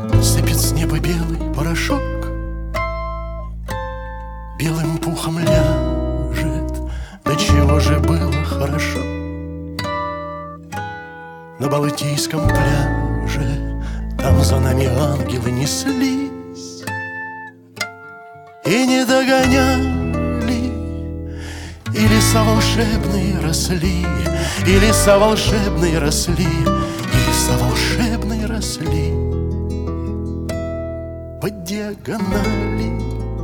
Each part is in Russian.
Сыпет с неба белый порошок, белым пухом ляжет. Да чего же было хорошо на Балтийском пляже. Там за нами ангелы неслись и не догоняли. И леса волшебные росли, и леса волшебные росли, и леса волшебные росли по диагонали.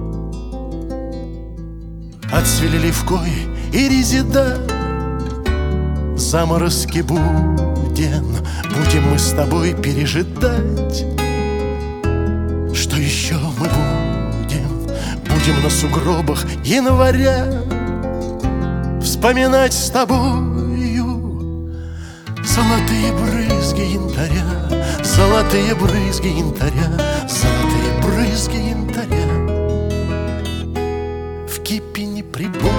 Отцвели левкой и резида, заморозки будем мы с тобой пережидать. Что еще мы будем? Будем на сугробах января вспоминать с тобою золотые брызги янтаря, золотые брызги янтаря, золотые брызги янтаря в кипени прибоя.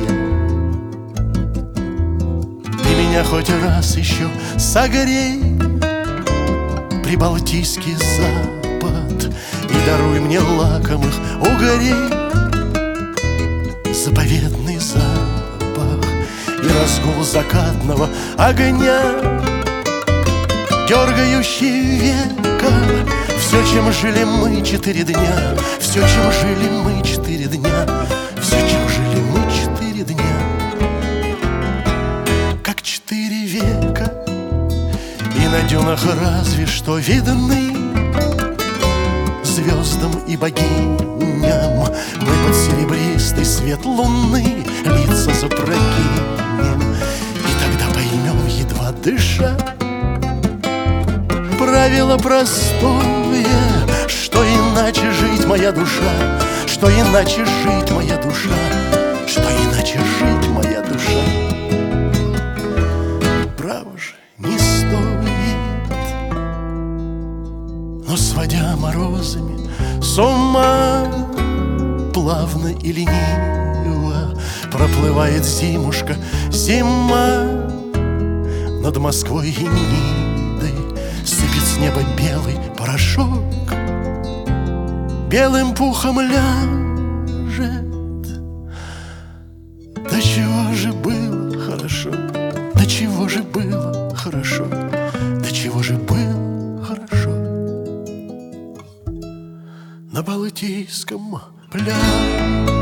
Ты меня хоть раз еще согрей, Прибалтийский запад, и даруй мне лакомых угорей заповедный запах и разгул закатного огня, дергающий века. Все, чем жили мы 4 дня, все, чем жили мы 4 дня, все, чем жили мы 4 дня, как 4 века. И на дюнах разве что видны звездам и богиням мы под серебристый свет луны лица запрокинем, и тогда поймем, едва дыша, правило простое, что иначе жить моя душа, что иначе жить моя душа, что иначе жить моя душа. Право же не стоит, но сводя морозами с ума, плавно и лениво проплывает зимушка, зима над Москвой и Нидой. Сыпет с неба белый порошок, белым пухом ляжет. Да чего же было хорошо, да чего же было хорошо, да чего же было хорошо на Балтийском пляже.